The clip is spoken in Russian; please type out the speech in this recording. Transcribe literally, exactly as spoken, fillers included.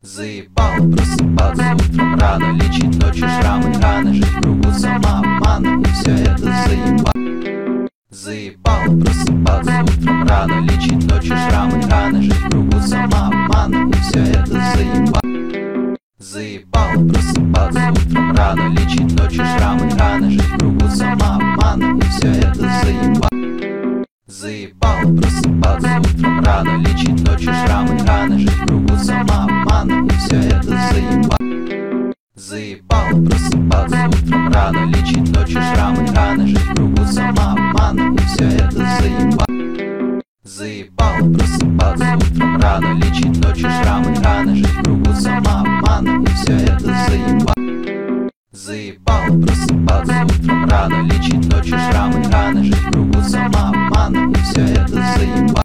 Заебал просыпаться утром рано, лечить ночью шрамы, раны, жить в кругу самообмана, и все это заебал. Заебал просыпаться утром рано, лечить ночью шрамы, раны, жить в кругу самообмана, и все это заебал. Заебал просыпаться утром рано, лечить ночью шрамы, раны, жить в кругу самообмана, и все это заебал. Заебал просыпаться утром рано, лечить ночью шрамы, раны, жить в кругу самообмана, и все это заебал. Заебал просыпаться утром рано, лечить ночью шрамы, раны, жить в кругу самообмана, и все это заебал. Заебал просыпаться утром рано, лечить ночью шрамы, раны, жить в кругу самообмана, и все это заебал. Заебал просыпаться утром рано, лечить ночью шрамы, раны, жить в кругу самообмана, и все это заебал.